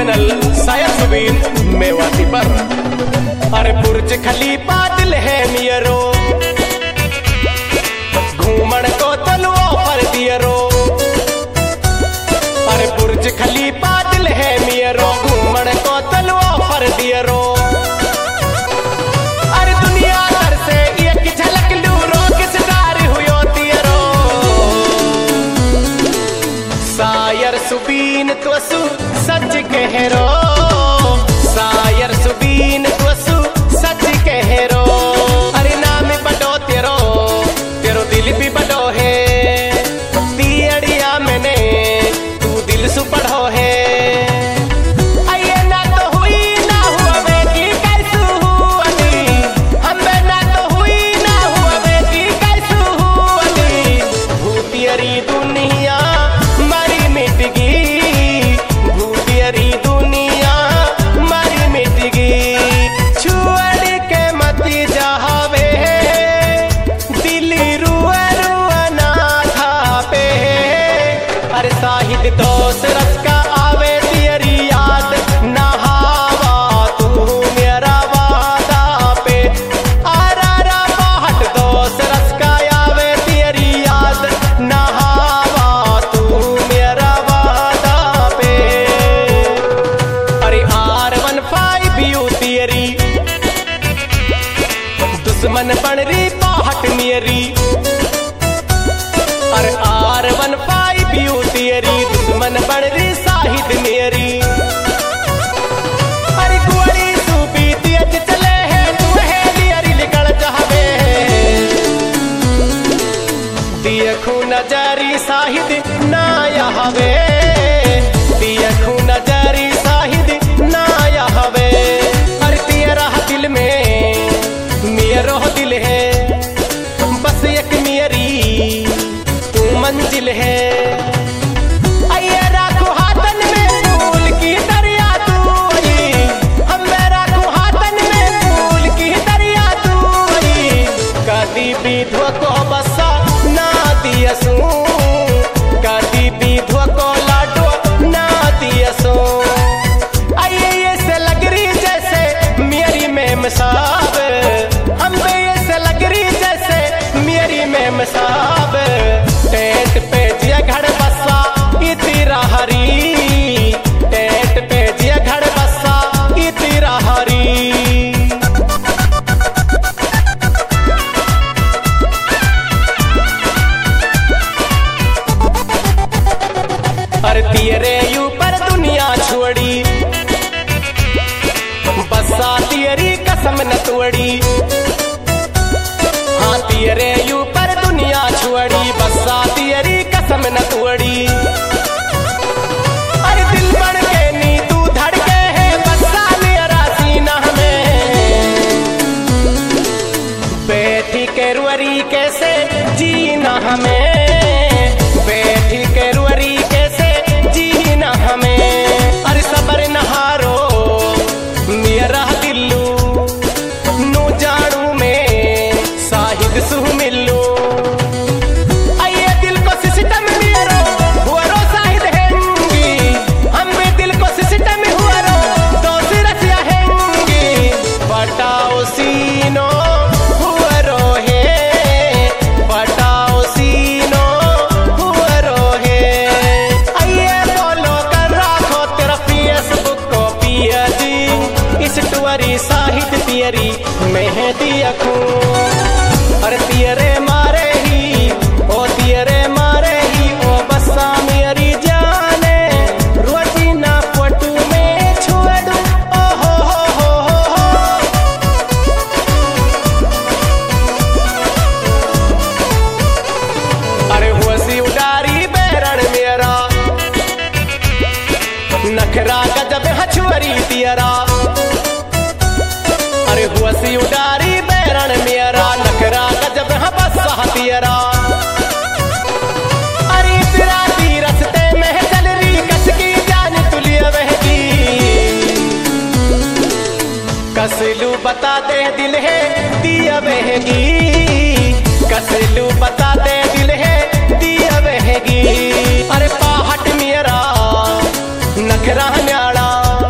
Channel शायर सुबीन मेवाती पर। अरे बुर्ज खलीफा दिल है नियरो, घूमन को तलो पर दियरो। अरे बुर्ज खलीफा दिल है नियरो, घूमन को तलो पर दियरो। अरे दुनिया भर से एक झलक लूरो, किस डार हुयो तियरो। शायर सुबीन तुसु सच कहरो, शायर सुबीन तुसु सच कहरो। अरे नाम बड़ो तेरो, तेरो दिल भी बड़ो है। दियड़िया मैंने तू दिल सु पढ़ो है। आइए ना तो हुई ना हुआ बेटी कैसू हुई, हमें ना तो हुई ना हुआ बेटी कैसू हुई। भूतियरी दुनिया मरी मिट गई, भूतियरी दुनिया मरी मिट गई। छुअड़ के मती जावे, दिल रुआ रुआ ना था पे। अरे साहिद दोस्त रस का आवे तेरी याद, नहावा तू मेरा वादा पे। आरा बाहट दोस्त रस का आवे तेरी याद, नहावा तू मेरा वादा पे। अरे R15 यू तेरी दुश्मन बन रही बाहट मेरी। अरे R15 यू तेरी दुश्मन बन रही शाहिद मेरी। अरे गोली सूबी तेज चले है, तू है लियरी निकल जावे। देखू नजरी शाहिद ना यहावे, देखू नजरी शाहिद ना यहावे। अरे तेरा दिल में मेरा दिल है, बस एक मेरी तू मंजिल है। आइए राखू हाथन में फूल की दरिया तू आई, हम राखू हाथन में फूल की दरिया तू आई। कदी विधवा को बसा ना दियसू, कदी विधवा को लाडो ना दियसू। आइए ये से लग रही जैसे मेरी मेम साहब, हम ये से लग रही जैसे मेरी मेम साहब। टेंट पे जिया घर बसा इतरा हरी, टेंट पे जिया घर बसा इतरा हरी। अरे तेरे ऊपर दुनिया छोड़ी, बसा तेरी कसम न तोड़ी। हाँ तेरे ऊपर दुनिया छोड़ी, बसा तेरी कसम न तोड़ी। अरे दिल बढ़ के नी तू धड़के है, बसा मेरा सीना में। बैठी के रुअरी कैसे जीना हमें, बैठी के रुअरी कैसे जीना हमें। अरे सबर नहारो मेरा दिल्लू, नू जानू में शाहिद सु मिलू। आइए दिल को सिस्टम मेरो हुआरो शाहिद हैंगी, हम भी दिल को सिस्टम हुआरो दोस्त रसिया हैंगी। बटाओ सीनो हुआरो है, बटाओ सीनो हुआरो है। आइए फॉलो कर रखो तेरा फेसबुक को पिया जी, इस टुअरी शाहिद तेरी मेहदी अखू। अरे तेरे मारे ही ओ तेरे मारे ही ओ बसा मेरी जाने, रोजीना फोटू में छोड़ू ओ हो। अरे हुसी उडारी बैरण मेरा, नखरा गजब हछुअरी तेरा। अरे हुसी उडारी बैरण मेरा, नखरा गजब बसा तेरा। अरे तेरा दी रस्ते में चल रही, कसकी जान तुलिया बहगी। कसलू बता दे दिल है दिया बहगी, कसलू बता दे दिल है दिया बहगी। अरे पाहट मेरा नखरा न्याड़ा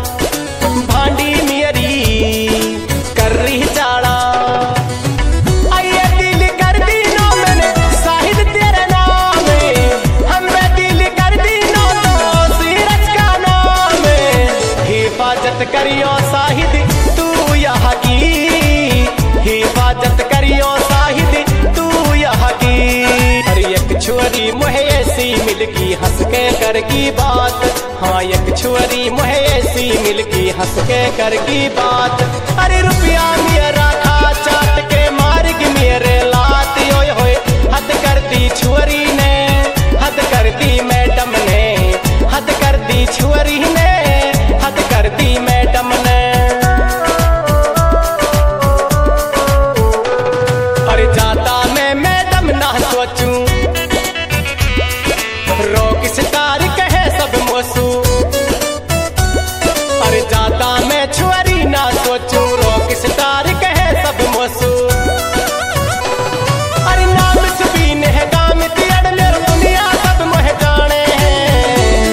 करियो साहिद तू यहाँ की, हिफाजत करियो साहिद तू यहाँ की। अरे एक छुरी मुहे ऐसी मिलगी हंस के करगी बात, हाँ एक छुरी मुहे ऐसी मिलगी हंस के करगी बात। अरे रुपया मेरा खा चाट के मार्ग मेरे लात, ओए होए हद कर दी छुरी ने, हद कर दी मैडम ने, हद कर दी छुरी ने, हद कर दी मैडम ने। अरे जाता मैं मैडम ना सोचूं, रोक सितार कहे सब मोसू। अरे जाता मैं छुरी ना सोचूं, रोक सितार कहे सब मोसू। अरे नाम सुबीन है गाम तियड़ मेरे दुनिया सब मोह जाने हैं,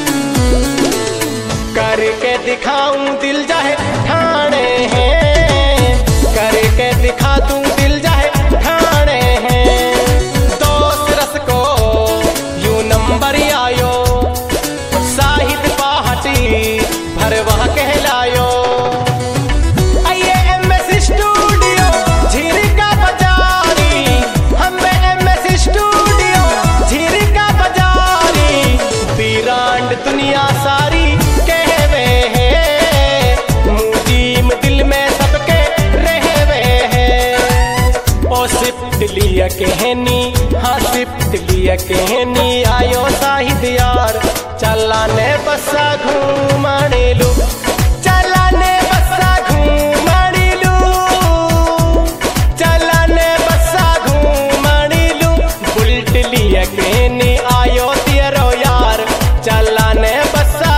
करके दिखाऊं दिल जाए ठाणे हैं, करके दिखा दूं दिल जाए ठाणे हैं। दोस्त रस को यूं नंबर आयो, साहिद पार्टी भरवा कहलायो। आइए MS स्टूडियो झीरका बाजारी, हमें MS स्टूडियो झीरका बाजारी। बीरांड दुनिया सारी कहवे है, मुजीम दिल में सबके रहवे है। ओ सिफ्ट लिया कहनी, हाँ सिफ्ट लिया कहनी, आयो साहिद यार चलाने बसा घूमने लू, चलाने बसा घूमने लू, चलाने बसा घूमने लू। बुलेट लिया कहनी आयो तेरो यार चलाने बसा